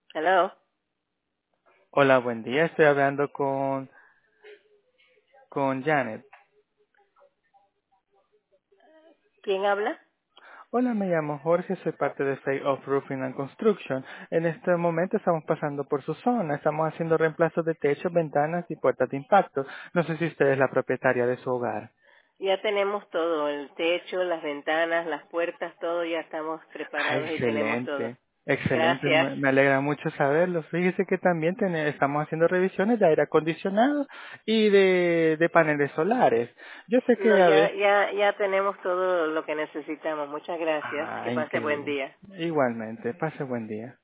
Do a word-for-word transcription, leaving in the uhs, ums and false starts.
Hello. Hola, buen día. Estoy hablando con, con Janet. ¿Quién habla? Hola, me llamo Jorge, soy parte de Fake of Roofing and Construction. En este momento estamos pasando por su zona. Estamos haciendo reemplazos de techos, ventanas y puertas de impacto. No sé si usted es la propietaria de su hogar. Ya tenemos todo, el techo, las ventanas, las puertas, todo ya estamos Ah, preparados y tenemos todo. excelente. Excelente, Gracias. me, me alegra mucho saberlo. Fíjese que también tene- estamos haciendo revisiones de aire acondicionado y de, de paneles solares. Yo sé No, que a ya, veces... ya, ya tenemos todo lo que necesitamos. Muchas gracias. Que Ah, pase buen increíble. día. Igualmente, pase buen día.